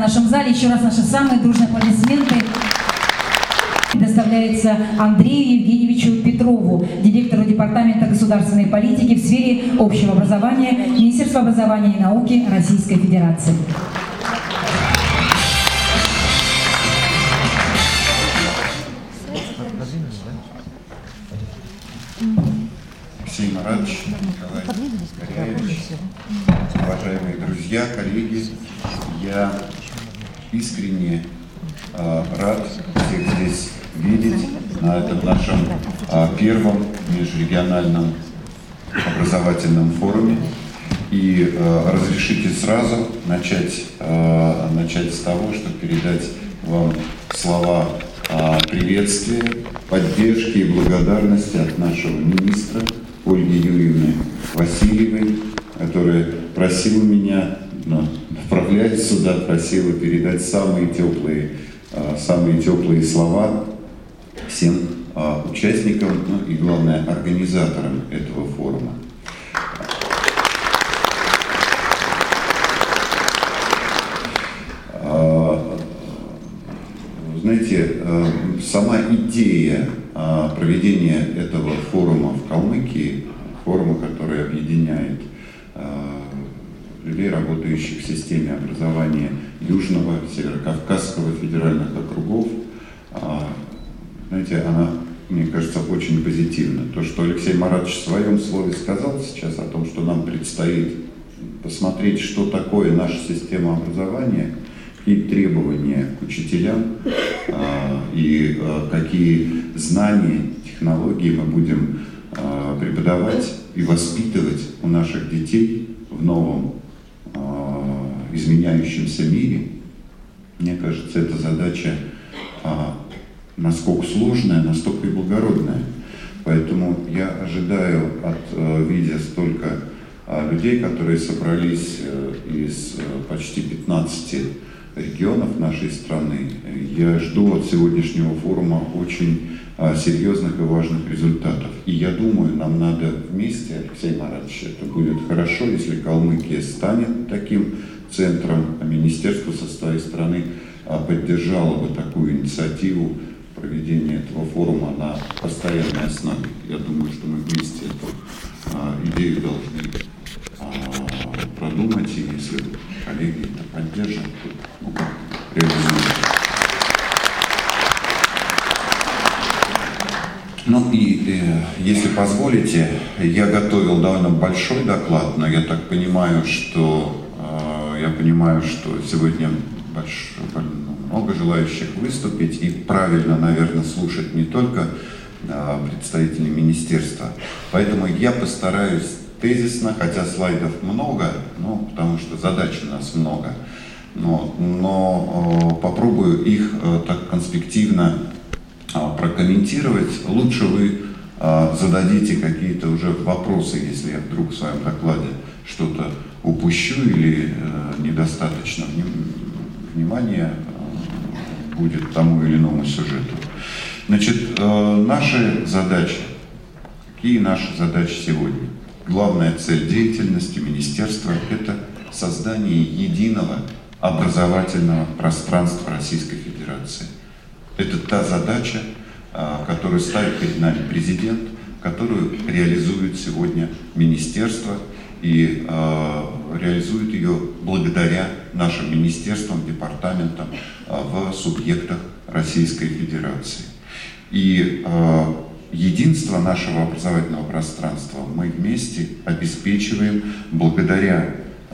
нашем зале. Еще раз наши самые дружные аплодисменты предоставляется Андрею Евгеньевичу Петрову, директору Департамента государственной политики в сфере общего образования Министерства образования и науки Российской Федерации. Алексей Маратович, Николай Горяевич, уважаемые друзья, коллеги, я искренне рад всех здесь видеть на этом нашем первом межрегиональном образовательном форуме. И разрешите сразу начать с того, чтобы передать вам слова приветствия, поддержки и благодарности от нашего министра Ольги Юрьевны Васильевой, которая просила меня, направляясь сюда, просила передать самые теплые слова всем участникам, и главное, организаторам этого форума. Знаете, сама идея проведения этого форума в Калмыкии, форума, который объединяет людей, работающих в системе образования Южного, Северокавказского федеральных округов, знаете, она, мне кажется, очень позитивна. То, что Алексей Маратович в своем слове сказал сейчас о том, что нам предстоит посмотреть, что такое наша система образования, какие требования к учителям и какие знания, технологии мы будем преподавать и воспитывать у наших детей в новом изменяющемся мире. Мне кажется, эта задача насколько сложная, настолько и благородная. Поэтому я ожидаю, видя столько людей, которые собрались из почти 15 регионов нашей страны, я жду от сегодняшнего форума очень серьезных и важных результатов. И я думаю, нам надо вместе, Алексей Маратович, это будет хорошо, если Калмыкия станет таким центром, а министерство со своей стороны поддержало бы такую инициативу проведения этого форума на постоянной основе. Я думаю, что мы вместе эту идею должны продумать, и если коллеги это поддержат, то реализуем. Если позволите, я готовил довольно большой доклад, но я так понимаю, что сегодня много желающих выступить, и правильно, наверное, слушать не только представителей министерства. Поэтому я постараюсь тезисно, хотя слайдов много, потому что задач у нас много, но попробую их так конспективно прокомментировать. Лучше вы зададите какие-то уже вопросы, если я вдруг в своем докладе что-то упущу или недостаточно внимания будет тому или иному сюжету. Значит, наши задачи. Какие наши задачи сегодня? Главная цель деятельности министерства – это создание единого образовательного пространства Российской Федерации. Это та задача, которую ставит перед нами президент, которую реализует сегодня министерство, и реализует ее благодаря нашим министерствам, департаментам в субъектах Российской Федерации. И единство нашего образовательного пространства мы вместе обеспечиваем благодаря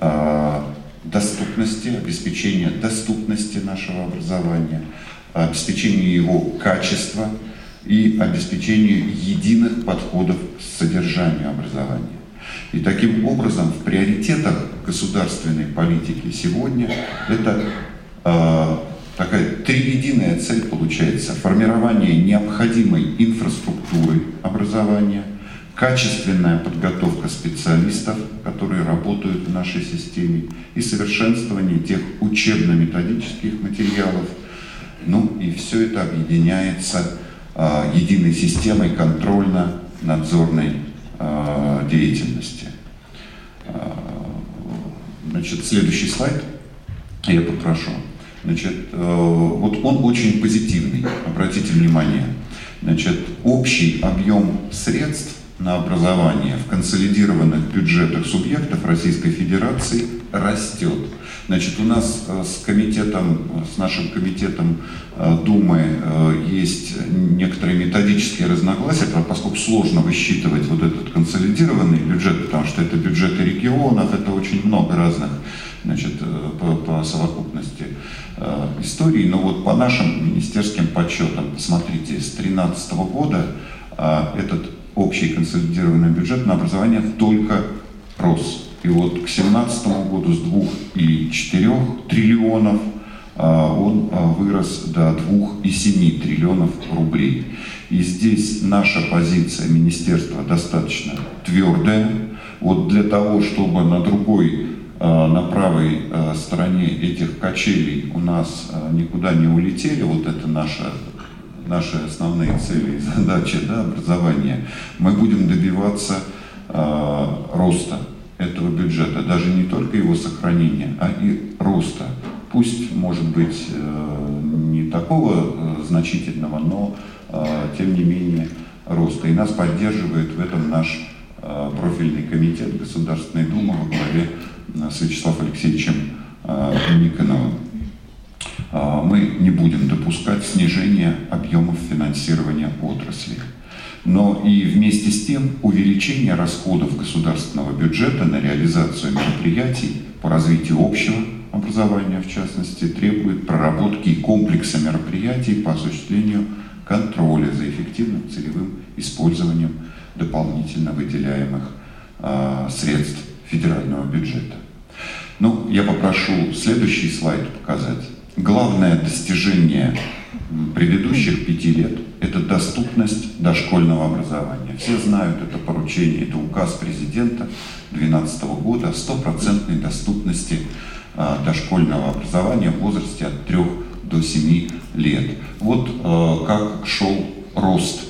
обеспечению доступности нашего образования, обеспечению его качества и обеспечению единых подходов к содержанию образования. И таким образом в приоритетах государственной политики сегодня это такая триединая цель получается: формирование необходимой инфраструктуры образования, качественная подготовка специалистов, которые работают в нашей системе, и совершенствование тех учебно-методических материалов. И все это объединяется единой системой контрольно-надзорной деятельности. Значит, следующий слайд я попрошу. Значит, вот он очень позитивный, обратите внимание. Значит, общий объем средств на образование в консолидированных бюджетах субъектов Российской Федерации растет. Значит, у нас с нашим комитетом Думы есть некоторые методические разногласия, поскольку сложно высчитывать вот этот консолидированный бюджет, потому что это бюджеты регионов, это очень много разных, значит, по совокупности историй. Но вот по нашим министерским подсчетам, посмотрите, с 2013 года этот общий консолидированный бюджет на образование только рос. И вот к 2017 году с 2,4 триллионов он вырос до 2,7 триллионов рублей. И здесь наша позиция министерства достаточно твердая. Вот для того, чтобы на правой стороне этих качелей у нас никуда не улетели, вот это наши основные цели и задачи, да, образования, мы будем добиваться роста этого бюджета, даже не только его сохранения, а и роста. Пусть, может быть, не такого значительного, но, тем не менее, роста. И нас поддерживает в этом наш профильный комитет Государственной Думы во главе с Вячеславом Алексеевичем Никоновым. Мы не будем допускать снижения объемов финансирования отрасли. Но и вместе с тем увеличение расходов государственного бюджета на реализацию мероприятий по развитию общего образования, в частности, требует проработки комплекса мероприятий по осуществлению контроля за эффективным целевым использованием дополнительно выделяемых средств федерального бюджета. Ну, я попрошу следующий слайд показать. Главное достижение предыдущих 5 лет – это доступность дошкольного образования. Все знают это поручение, это указ президента 2012 года о 100% доступности дошкольного образования в возрасте от 3 до 7 лет. Вот как шел рост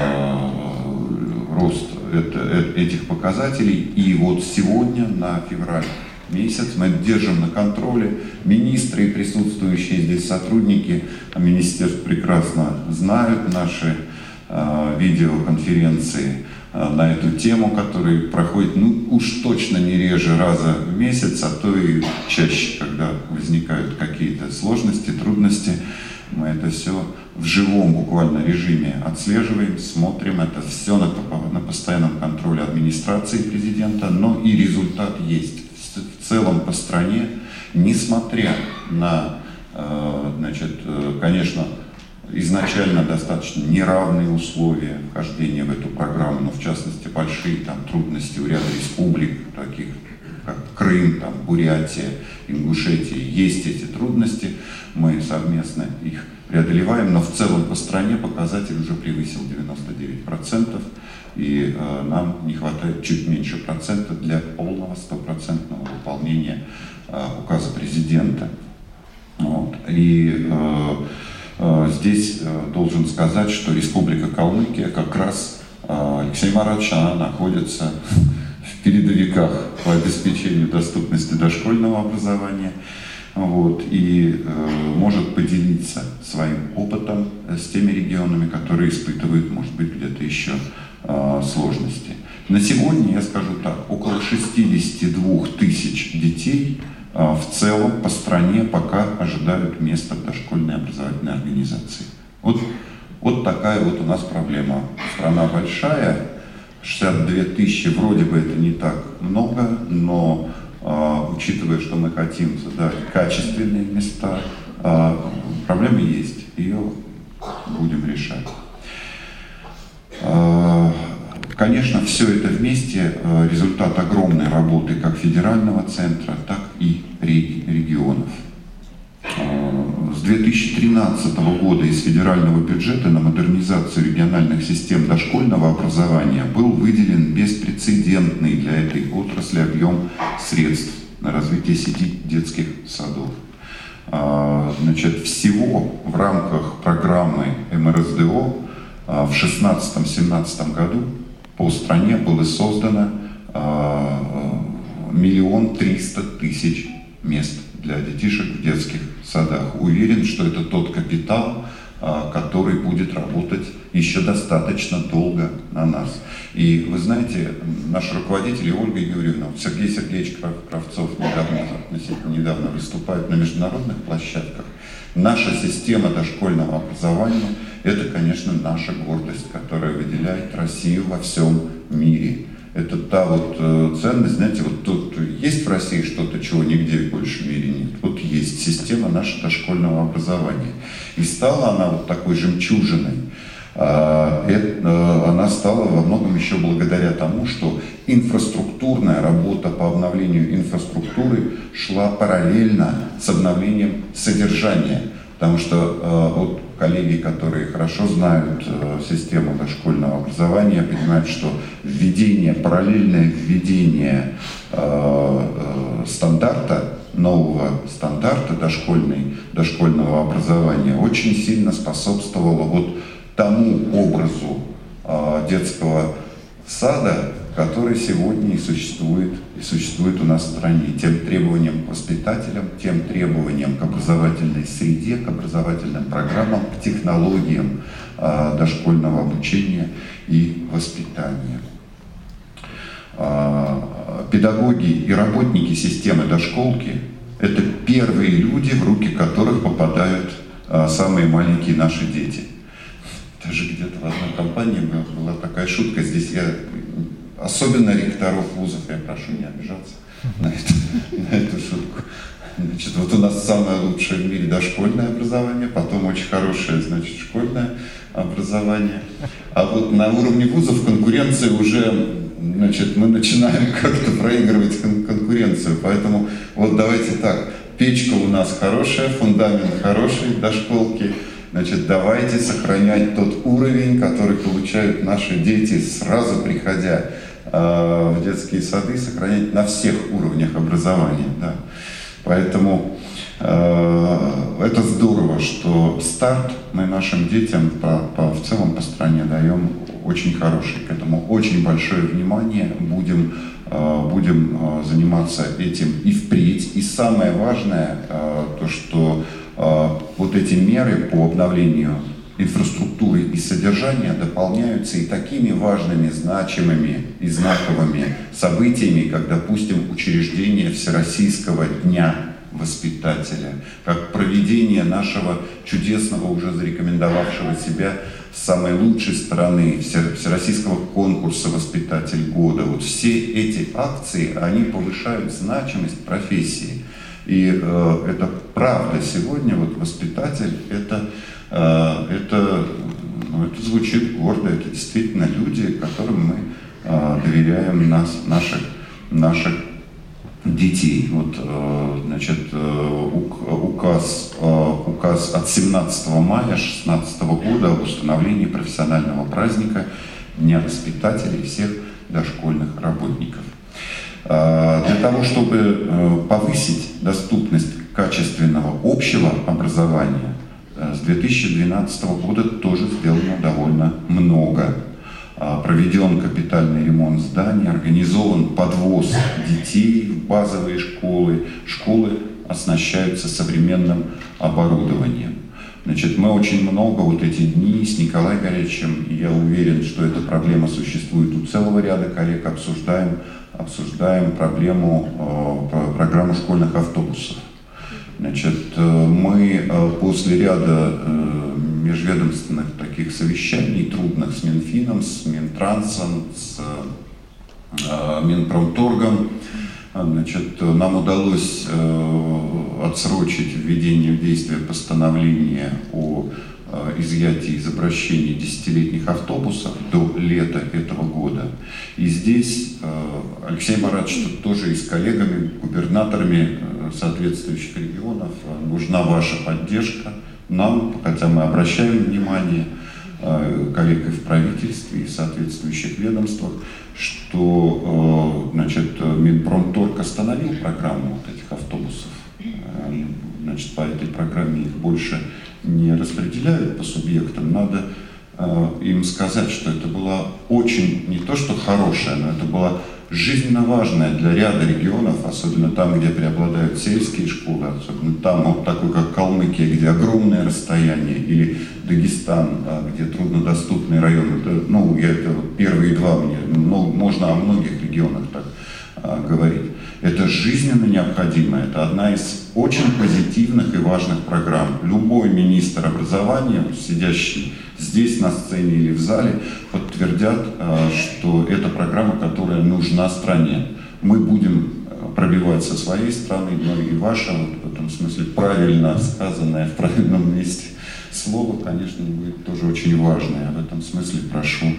этих показателей. И вот сегодня, на февраль месяц, мы держим на контроле. Министры и присутствующие здесь сотрудники министерств прекрасно знают наши видеоконференции на эту тему, которые проходят, ну уж точно не реже раза в месяц, а то и чаще, когда возникают какие-то сложности, трудности. Мы это все в живом буквально режиме отслеживаем, смотрим. Это все на постоянном контроле администрации президента, но и результат есть. В целом по стране, несмотря на, значит, конечно, изначально достаточно неравные условия вхождения в эту программу, но в частности большие там трудности у ряда республик, таких как Крым, там, Бурятия, Ингушетия, есть эти трудности, мы совместно их преодолеваем, но в целом по стране показатель уже превысил 99%, и нам не хватает чуть меньше процента для полного 100% выполнения указа президента. Вот. И здесь должен сказать, что Республика Калмыкия как раз, Алексей Маратович, она находится в передовиках по обеспечению доступности дошкольного образования, вот, и может поделиться своим опытом с теми регионами, которые испытывают, может быть, где-то еще сложности. На сегодня, я скажу так, около 62 тысяч детей в целом по стране пока ожидают места в дошкольной образовательной организации. Вот такая вот у нас проблема. Страна большая, 62 тысячи, вроде бы это не так много, но учитывая, что мы хотим создать качественные места, проблема есть, ее будем решать. Конечно, все это вместе результат огромной работы как федерального центра, так и регионов. С 2013 года из федерального бюджета на модернизацию региональных систем дошкольного образования был выделен беспрецедентный для этой отрасли объем средств на развитие сети детских садов. Значит, всего в рамках программы МРСДО в 2016-2017 году по стране было создано 1 300 000 мест для детишек в детских садах. Уверен, что это тот капитал, который будет работать еще достаточно долго на нас. И вы знаете, наш руководитель Ольга Юрьевна, Сергей Сергеевич Кравцов недавно выступает на международных площадках. Наша система дошкольного образования – это, конечно, наша гордость, которая выделяет Россию во всем мире. Это та вот ценность, знаете, вот тут есть в России что-то, чего нигде больше в мире нет. Вот есть система нашего дошкольного образования. И стала она вот такой жемчужиной. Она стала во многом еще благодаря тому, что инфраструктурная работа по обновлению инфраструктуры шла параллельно с обновлением содержания. Потому что вот коллеги, которые хорошо знают систему дошкольного образования, понимают, что параллельное введение стандарта, нового стандарта дошкольного образования очень сильно способствовало вот тому образу детского сада, который сегодня и существует у нас в стране, тем требованиям к воспитателям, тем требованиям к образовательной среде, к образовательным программам, к технологиям дошкольного обучения и воспитания. Педагоги и работники системы дошколки – это первые люди, в руки которых попадают самые маленькие наши дети. Даже где-то в одной компании была такая шутка, здесь я, особенно ректоров вузов, я прошу не обижаться на эту шутку. Значит, вот у нас самое лучшее в мире дошкольное образование, потом очень хорошее, значит, школьное образование. А вот на уровне вузов конкуренция уже, значит, мы начинаем как-то проигрывать конкуренцию. Поэтому вот давайте так, печка у нас хорошая, фундамент хороший дошколки. Значит, давайте сохранять тот уровень, который получают наши дети, сразу приходя в детские сады, сохранять на всех уровнях образования. Да. Поэтому это здорово, что старт мы нашим детям в целом по стране даем очень хороший. К этому очень большое внимание, будем заниматься этим и впредь. И самое важное, то, что вот эти меры по обновлению инфраструктуры и содержания дополняются и такими важными, значимыми и знаковыми событиями, как, допустим, учреждение Всероссийского дня воспитателя, как проведение нашего чудесного, уже зарекомендовавшего себя с самой лучшей стороны Всероссийского конкурса «Воспитатель года». Вот все эти акции, они повышают значимость профессии. И это правда сегодня, вот воспитатель, это звучит гордо, это действительно люди, которым мы доверяем наших детей. Вот, значит, указ от 17 мая 2016 года об установлении профессионального праздника Дня воспитателей и всех дошкольных работников. Для того, чтобы повысить доступность качественного общего образования, с 2012 года тоже сделано довольно много. Проведен капитальный ремонт зданий, организован подвоз детей в базовые школы. Школы оснащаются современным оборудованием. Значит, мы очень много вот эти дни с Николаем Горячим, и я уверен, что эта проблема существует у целого ряда коллег, обсуждаем программу школьных автобусов. Значит, мы после ряда межведомственных таких совещаний трудных с Минфином, с Минтрансом, с Минпромторгом, значит, нам удалось отсрочить введение в действие постановления о изъятии из обращения 10-летних автобусов до лета этого года. И здесь Алексей Маратович тоже и с коллегами, губернаторами соответствующих регионов нужна ваша поддержка. Нам, хотя мы обращаем внимание коллег и в правительстве, и в соответствующих ведомствах, что, значит, Минпромторг остановил программу вот этих автобусов. Значит, по этой программе их больше не распределяют по субъектам. Надо им сказать, что это была очень, не то что хорошая, но это была жизненно важная для ряда регионов, особенно там, где преобладают сельские школы, особенно там, вот такой как Калмыкия, где огромное расстояние, или Дагестан, где труднодоступный район. Это первые два мне, можно о многих регионах так говорить. Это жизненно необходимо, это одна из очень позитивных и важных программ. Любой министр образования, сидящий здесь на сцене или в зале, подтвердят, что это программа, которая нужна стране. Мы будем пробивать со своей стороны, но и ваша, в этом смысле, правильно сказанное в правильном месте слово, конечно, будет тоже очень важное. В этом смысле прошу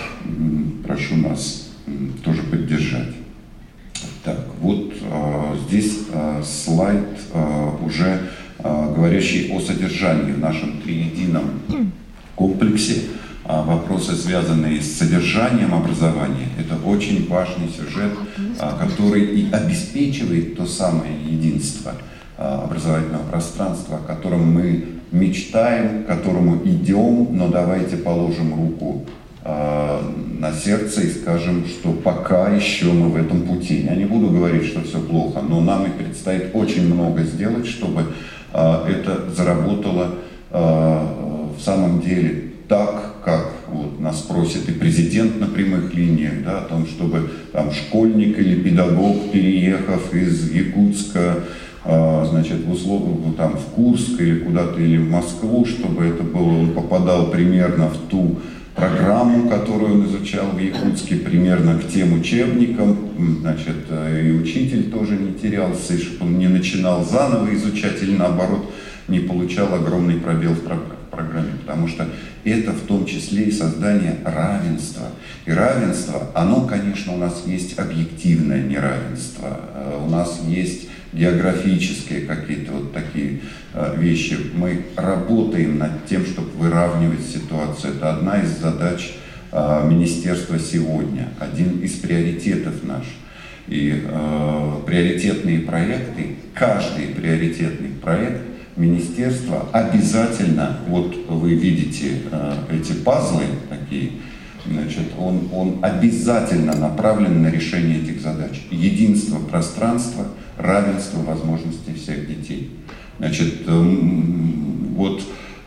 нас тоже поддержать. Так, вот здесь слайд уже говорящий о содержании в нашем триедином комплексе. Вопросы, связанные с содержанием образования, это очень важный сюжет, который и обеспечивает то самое единство образовательного пространства, о котором мы мечтаем, к которому идем, но давайте положим руку на сердце и скажем, что пока еще мы в этом пути. Я не буду говорить, что все плохо, но нам и предстоит очень много сделать, чтобы это заработало в самом деле так, как вот нас просит и президент на прямых линиях, да, о том, чтобы там школьник или педагог, переехав из Якутска, значит, в Курск или куда-то, или в Москву, чтобы это было, он попадал примерно в ту программу, которую он изучал в Якутске, примерно к тем учебникам, значит, и учитель тоже не терялся, и чтобы он не начинал заново изучать или наоборот не получал огромный пробел в программе, потому что это в том числе и создание равенства. И равенство, оно, конечно, у нас есть объективное неравенство, у нас есть географические какие-то вот такие вещи. Мы работаем над тем, чтобы выравнивать ситуацию. Это одна из задач министерства сегодня, один из приоритетов наш. И приоритетные проекты, каждый приоритетный проект министерства обязательно, вот вы видите эти пазлы такие, значит, он обязательно направлен на решение этих задач. Единство пространства, равенство возможностей всех детей. Значит, вот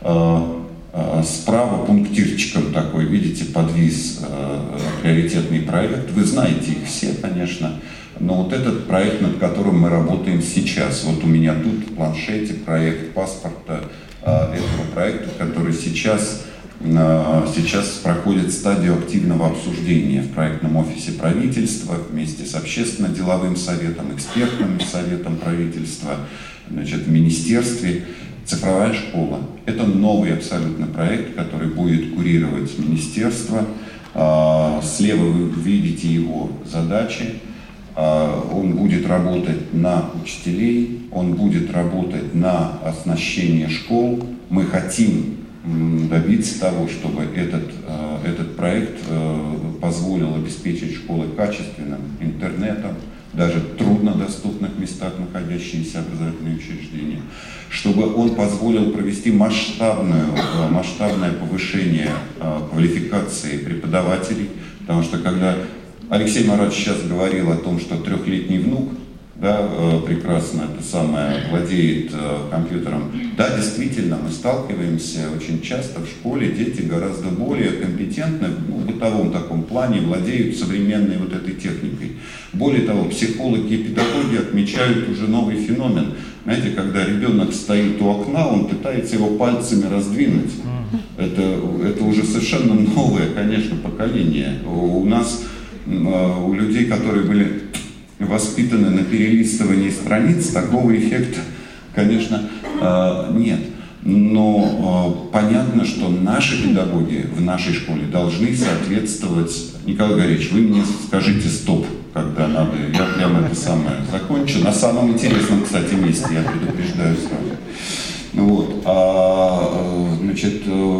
справа пунктирчиком такой, видите, подвис приоритетный проект. Вы знаете их все, конечно, но вот этот проект, над которым мы работаем сейчас, вот у меня тут в планшете проект паспорта этого проекта, который сейчас проходит стадию активного обсуждения в проектном офисе правительства вместе с общественно-деловым советом, экспертным советом правительства, значит, в министерстве. Цифровая школа. Это новый абсолютно проект, который будет курировать министерство. Слева вы видите его задачи. Он будет работать на учителей, он будет работать на оснащение школ. Мы хотим добиться того, чтобы этот проект позволил обеспечить школы качественным интернетом, даже в труднодоступных местах находящиеся образовательные учреждения, чтобы он позволил провести масштабное повышение квалификации преподавателей, потому что когда Алексей Маратович сейчас говорил о том, что 3-летний внук, да, прекрасно это самое владеет компьютером. Да, действительно, мы сталкиваемся очень часто в школе, дети гораздо более компетентны в бытовом таком плане, владеют современной вот этой техникой. Более того, психологи и педагоги отмечают уже новый феномен. Знаете, когда ребенок стоит у окна, он пытается его пальцами раздвинуть. Это уже совершенно новое, конечно, поколение. У нас, у людей, которые были воспитаны на перелистывании страниц, такого эффекта, конечно, нет. Но понятно, что наши педагоги в нашей школе должны соответствовать. Николай Григорьевич, вы мне скажите стоп, когда надо. Я прямо это самое закончу. На самом интересном, кстати, месте, я предупреждаю сразу. Вот. Значит,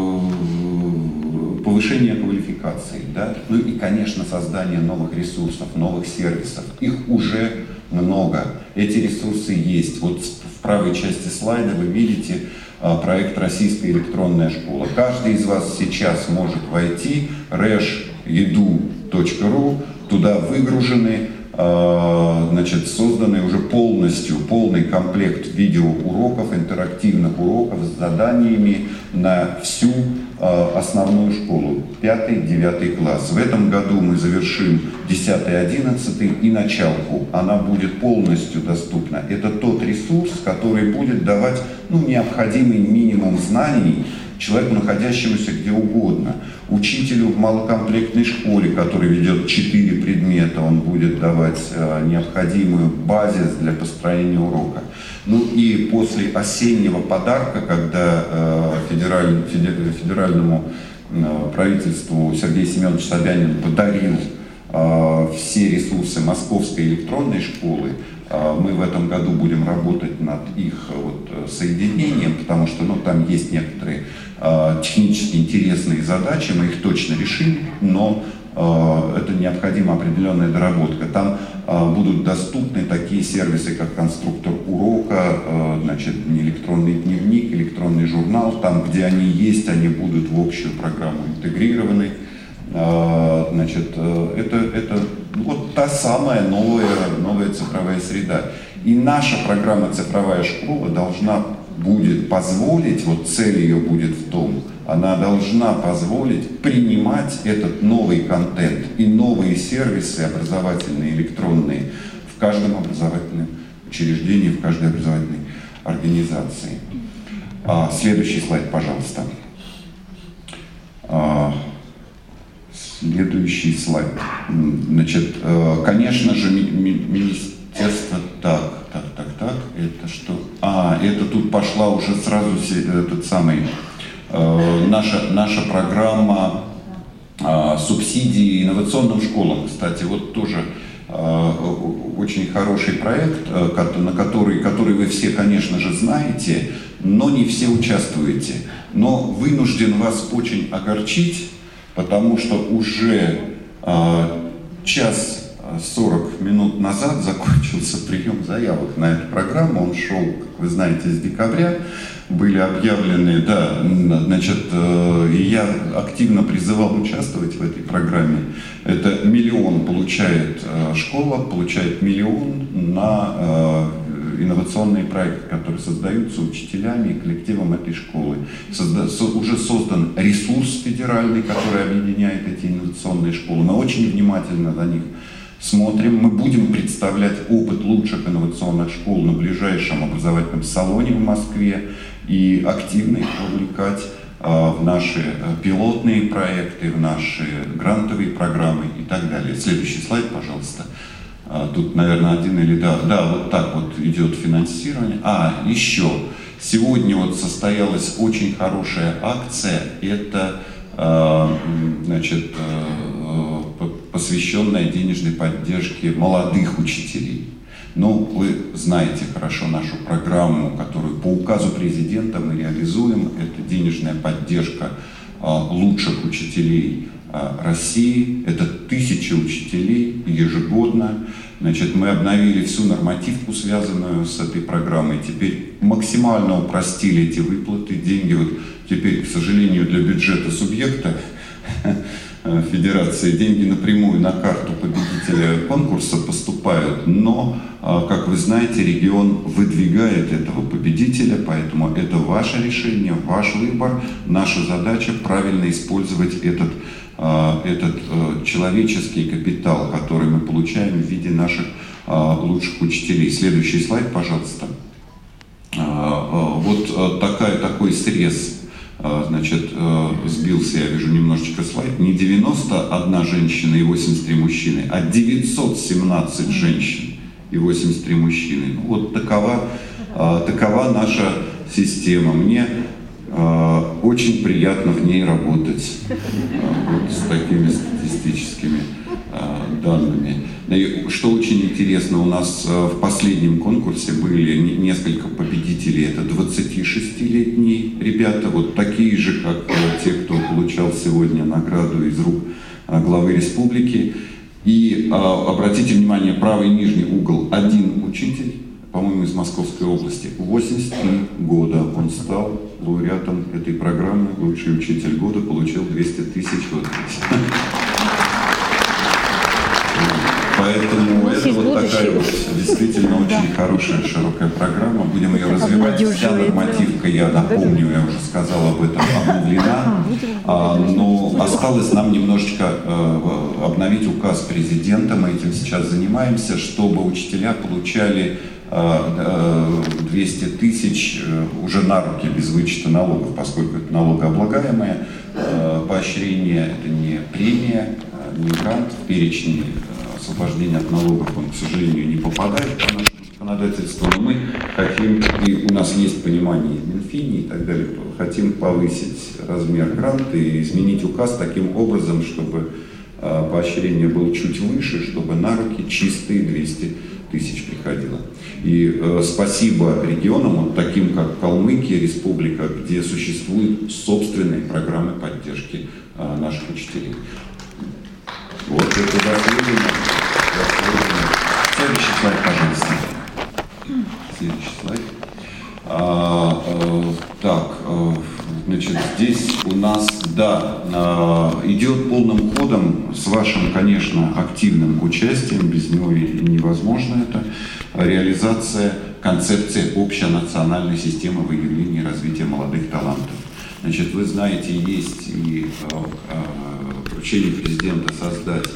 повышение квалификации, да? Ну и, конечно, создание новых ресурсов, новых сервисов. Их уже много. Эти ресурсы есть. Вот в правой части слайда вы видите проект «Российская электронная школа». Каждый из вас сейчас может войти resh.edu.ru, туда выгружены, значит, созданы уже полный комплект видеоуроков, интерактивных уроков с заданиями на всю основную школу, 5-9 класс. В этом году мы завершим 10-11 и началку. Она будет полностью доступна. Это тот ресурс, который будет давать необходимый минимум знаний человеку, находящемуся где угодно. Учителю в малокомплектной школе, который ведет 4 предмета, он будет давать необходимую базис для построения урока. И после осеннего подарка, когда федеральному правительству Сергей Семенович Собянин подарил все ресурсы Московской электронной школы, мы в этом году будем работать над их соединением, потому что там есть некоторые технически интересные задачи, мы их точно решим, но это необходима определенная доработка. Там будут доступны такие сервисы, как конструктор урока, значит, электронный дневник, электронный журнал. Там, где они есть, они будут в общую программу интегрированы. Значит, это та самая новая цифровая среда. И наша программа «Цифровая школа» должна будет позволить, цель ее будет в том, она должна позволить принимать этот новый контент и новые сервисы образовательные, электронные в каждом образовательном учреждении, в каждой образовательной организации. Следующий слайд, пожалуйста. Следующий слайд. Значит, конечно же, министерство... Это что? Это тут пошла уже сразу наша программа субсидий инновационным школам. Кстати, тоже очень хороший проект, на который вы все, конечно же, знаете, но не все участвуете. Но вынужден вас очень огорчить, потому что уже час 40 минут назад закончился прием заявок на эту программу. Он шел, как вы знаете, с декабря. Были объявлены, и я активно призывал участвовать в этой программе. Это 1 миллион получает школа, получает 1 миллион на инновационные проекты, которые создаются учителями и коллективом этой школы. Уже создан ресурс федеральный, который объединяет эти инновационные школы. Мы очень внимательно на них смотрим. Мы будем представлять опыт лучших инновационных школ на ближайшем образовательном салоне в Москве и активно их вовлекать в наши пилотные проекты, в наши грантовые программы и так далее. Следующий слайд, пожалуйста. Тут, наверное, один или вот так идет финансирование. Еще. Сегодня состоялась очень хорошая акция. Это, посвященная денежной поддержке молодых учителей. Вы знаете хорошо нашу программу, которую по указу президента мы реализуем. Это денежная поддержка лучших учителей России. Это 1000 учителей ежегодно. Мы обновили всю нормативку, связанную с этой программой. Теперь максимально упростили эти выплаты. Деньги теперь, к сожалению, для бюджета субъекта Федерации деньги напрямую на карту победителя конкурса поступают, но, как вы знаете, регион выдвигает этого победителя, поэтому это ваше решение, ваш выбор. Наша задача правильно использовать этот человеческий капитал, который мы получаем в виде наших лучших учителей. Следующий слайд, пожалуйста. Такой срез. Сбился, я вижу немножечко слайд, не 91 женщина и 83 мужчины, а 917 женщин и 83 мужчины. Такова наша система. Мне очень приятно в ней работать с такими статистическими данными. Что очень интересно, у нас в последнем конкурсе были несколько победителей. Это 26-летние ребята, такие же, как те, кто получал сегодня награду из рук главы республики. И обратите внимание, правый нижний угол, один учитель, по-моему, из Московской области, 83 года. Он стал лауреатом этой программы, лучший учитель года, получил 200 000. Поэтому это вот такая вот действительно очень хорошая, широкая программа. Будем ее развивать. Вся нормативка, я напомню, я уже сказал об этом, обновлена. Но осталось нам немножечко обновить указ президента. Мы этим сейчас занимаемся, чтобы учителя получали 200 тысяч уже на руки без вычета налогов, поскольку это налогооблагаемое поощрение, это не премия, не грант, в перечне освобождения от налогов он, к сожалению, не попадает по нашему законодательству, но мы хотим, и у нас есть понимание в Минфине и так далее, хотим повысить размер гранта и изменить указ таким образом, чтобы поощрение было чуть выше, чтобы на руки чистые 200 тысяч приходило. И спасибо регионам, вот таким как Калмыкия, республика, где существуют собственные программы поддержки наших учителей. Вот это заслуженно. Следующий слайд, пожалуйста. Следующий слайд. Значит, здесь у нас, да, идет полным ходом, с вашим, конечно, активным участием, без него и невозможно это, реализация концепции общенациональной системы выявления и развития молодых талантов. Значит, вы знаете, есть и поручение президента создать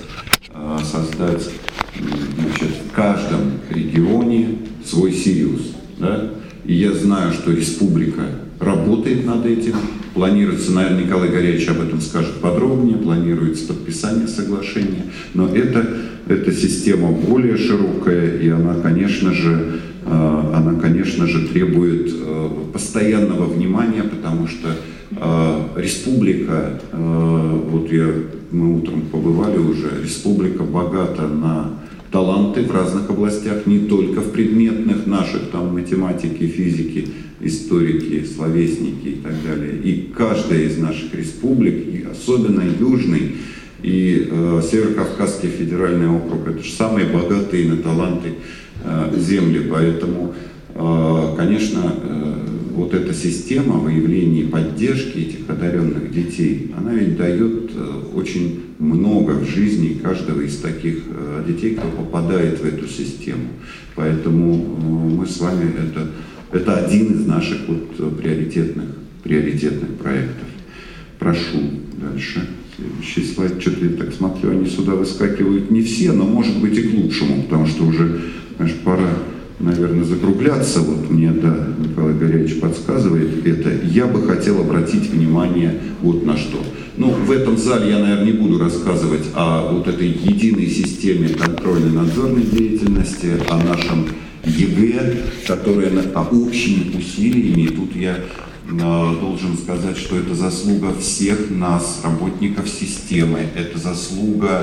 значит, в каждом регионе свой Сириус. Да? И я знаю, что республика работает над этим. Планируется, наверное, Николай Горяевич об этом скажет подробнее, планируется подписание соглашения. Но эта система более широкая, и она, конечно же, требует постоянного внимания, потому что республика, мы утром побывали уже, республика богата на таланты в разных областях, не только в предметных наших, там, математики, физики, историки, словесники и так далее. И каждая из наших республик, и особенно южный и Северо-Кавказский федеральный округ, это же самые богатые на таланты земли, поэтому, конечно, вот эта система выявления и поддержки этих одаренных детей, она ведь дает очень много в жизни каждого из таких детей, кто попадает в эту систему. Поэтому мы с вами, это один из наших вот приоритетных проектов. Прошу дальше. Следующий слайд. Что-то я так смотрю, они сюда выскакивают не все, но может быть и к лучшему, потому что уже, конечно, пора, наверное, закругляться. Вот мне, да, Николай Горяевич подсказывает это. Я бы хотел обратить внимание вот на что. Ну, в этом зале я, наверное, не буду рассказывать о вот этой единой системе контрольной надзорной деятельности, о нашем ЕГЭ, которая общими усилиями, и тут я должен сказать, что это заслуга всех нас, работников системы, это заслуга,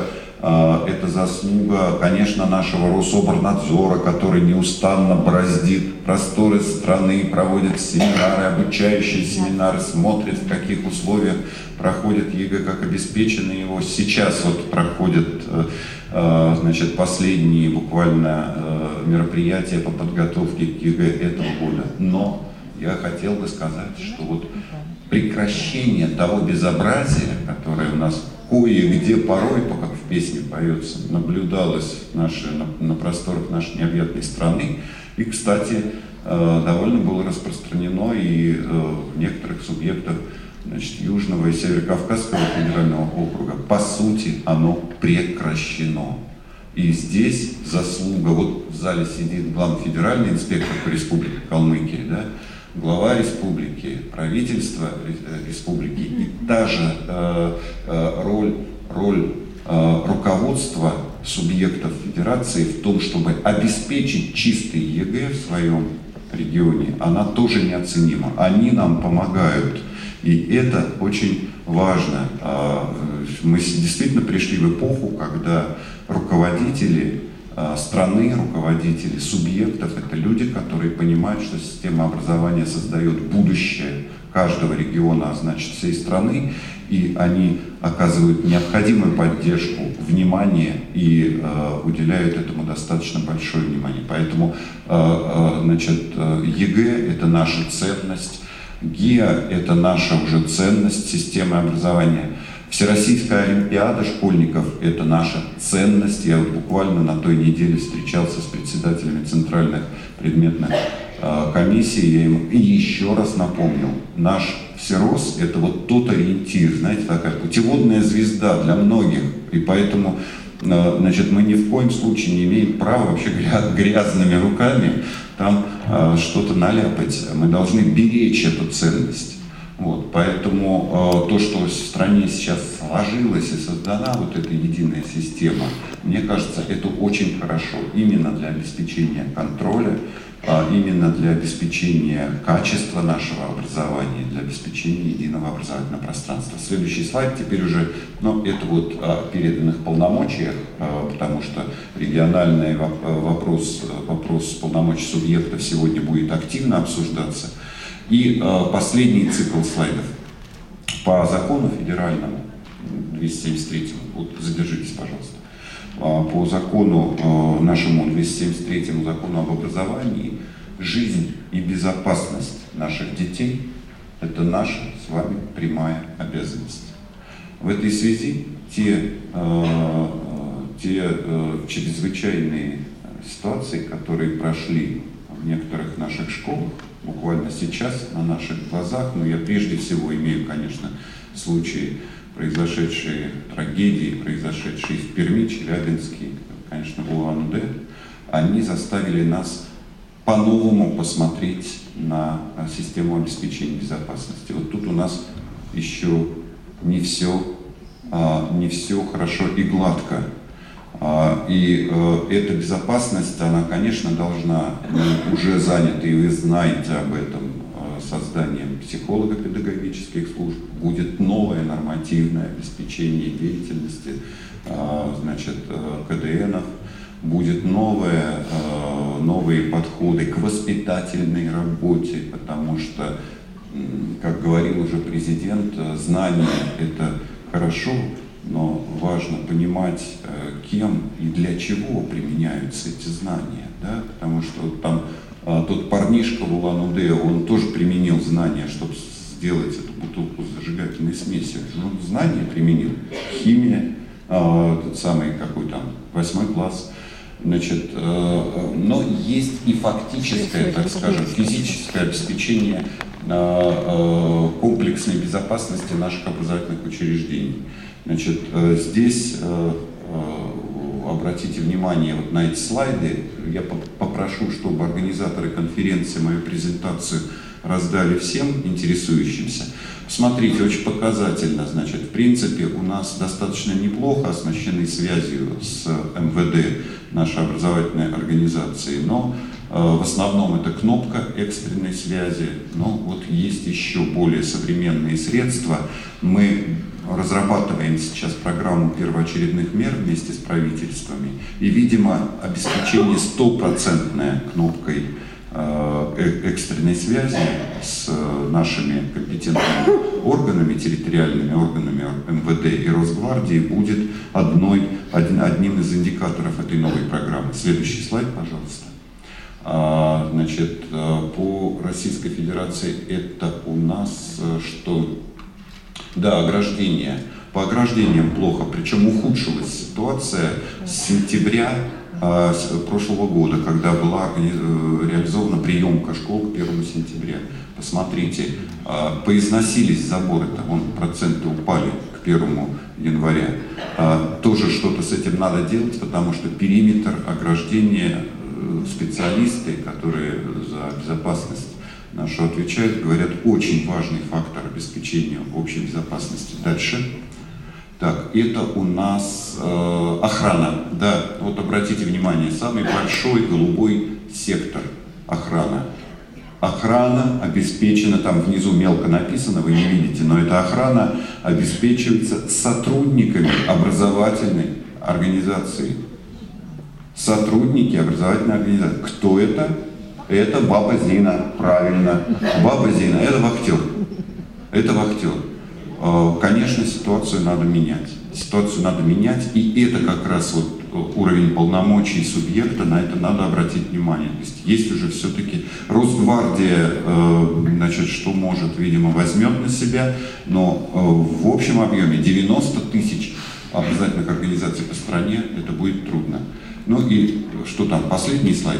конечно, нашего Рособорнадзора, который неустанно бороздит просторы страны, проводит семинары, обучающие семинары, смотрит, в каких условиях проходит ЕГЭ, как обеспечено его. Сейчас вот проходят, значит, последние буквально мероприятия по подготовке к ЕГЭ этого года. Но я хотел бы сказать, что вот прекращение того безобразия, которое у нас кое-где порой, как в песне поется, наблюдалось на просторах нашей необъятной страны. И, кстати, довольно было распространено и в некоторых субъектах, значит, Южного и Северо-Кавказского федерального округа. По сути, оно прекращено. И здесь заслуга, вот в зале сидит главный федеральный инспектор по республике Калмыкия, да, глава республики, правительство республики, и та же роль руководства субъектов федерации в том, чтобы обеспечить чистый ЕГЭ в своем регионе, она тоже неоценима. Они нам помогают, и это очень важно. Мы действительно пришли в эпоху, когда руководители страны, руководители субъектов — это люди, которые понимают, что система образования создает будущее каждого региона, а значит всей страны, и они оказывают необходимую поддержку, внимание и уделяют этому достаточно большое внимание. Поэтому, значит, ЕГЭ — это наша ценность, ГИА — это наша уже ценность системы образования. Всероссийская олимпиада школьников – это наша ценность. Я вот буквально на той неделе встречался с председателями центральных предметных комиссий. Я им еще раз напомнил, наш Всерос – это вот тот ориентир, знаете, такая путеводная звезда для многих. И поэтому, значит, мы ни в коем случае не имеем права, вообще говоря, грязными руками там что-то наляпать. Мы должны беречь эту ценность. Вот, поэтому то, что в стране сейчас сложилось и создана вот эта единая система, мне кажется, это очень хорошо именно для обеспечения контроля, именно для обеспечения качества нашего образования, для обеспечения единого образовательного пространства. Следующий слайд теперь уже, это вот о переданных полномочиях, потому что региональный вопрос полномочий субъектов сегодня будет активно обсуждаться. И последний цикл слайдов по закону федеральному 273, вот задержитесь, пожалуйста, по закону нашему 273 закону об образовании, жизнь и безопасность наших детей – это наша с вами прямая обязанность. В этой связи те чрезвычайные ситуации, которые прошли в некоторых наших школах, буквально сейчас на наших глазах, но я прежде всего имею, конечно, случаи, произошедшие трагедии, произошедшие в Перми, Челябинске, конечно, в Улан-Удэ, они заставили нас по-новому посмотреть на систему обеспечения безопасности. Вот тут у нас еще не все хорошо и гладко. И эта безопасность, она, конечно, должна, мы уже заняты, и вы знаете об этом, созданием психолого-педагогических служб, будет новое нормативное обеспечение деятельности, значит, КДНов, будет новые подходы к воспитательной работе, потому что, как говорил уже президент, знания – это хорошо, но важно понимать, кем и для чего применяются эти знания, да? Потому что вот там тот парнишка в Улан-Удэ, он тоже применил знания, чтобы сделать эту бутылку с зажигательной смесью. Он знания применил, химия, тот самый какой там 8 класс, значит, но есть и фактическое, так скажем, физическое обеспечение комплексной безопасности наших образовательных учреждений. Значит, здесь обратите внимание вот на эти слайды. Я попрошу, чтобы организаторы конференции мою презентацию раздали всем интересующимся. Смотрите, очень показательно, значит, в принципе, у нас достаточно неплохо оснащены связью с МВД, нашей образовательной организации, но в основном это кнопка экстренной связи, но вот есть еще более современные средства. Мы разрабатываем сейчас программу первоочередных мер вместе с правительствами, и, видимо, обеспечение 100% кнопкой экстренной связи с нашими компетентными органами, территориальными органами МВД и Росгвардии будет одним из индикаторов этой новой программы. Следующий слайд, пожалуйста. Значит, по Российской Федерации это у нас что? Да, ограждение. По ограждениям плохо, причем ухудшилась ситуация с сентября прошлого года, когда была реализована приемка школ к 1 сентября. Посмотрите, поизносились заборы-то, проценты упали к 1 января. Тоже что-то с этим надо делать, потому что периметр ограждения, специалисты, которые за безопасность нашу отвечают, говорят, очень важный фактор обеспечения общей безопасности. Дальше. Так, это у нас охрана. Да, вот обратите внимание, самый большой голубой сектор охрана. Охрана обеспечена, там внизу мелко написано, вы не видите, но эта охрана обеспечивается сотрудниками образовательной организации. Сотрудники образовательной организации. Кто это? Это баба Зина, правильно. Баба Зина, это вахтер. Это вахтер. Конечно, ситуацию надо менять. Ситуацию надо менять, и это как раз вот уровень полномочий субъекта, на это надо обратить внимание. То есть уже все-таки Росгвардия, значит, что может, видимо, возьмет на себя, но в общем объеме 90 тысяч обязательных организаций по стране, это будет трудно. Ну и что там, последний слайд.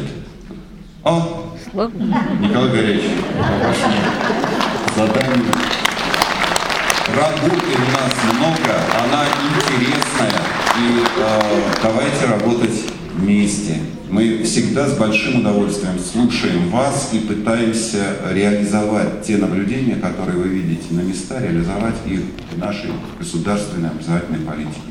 Николай Горячий, по вашему заданию. Работы у нас много, она интересная, и давайте работать вместе. Мы всегда с большим удовольствием слушаем вас и пытаемся реализовать те наблюдения, которые вы видите на местах, реализовать их в нашей государственной образовательной политике.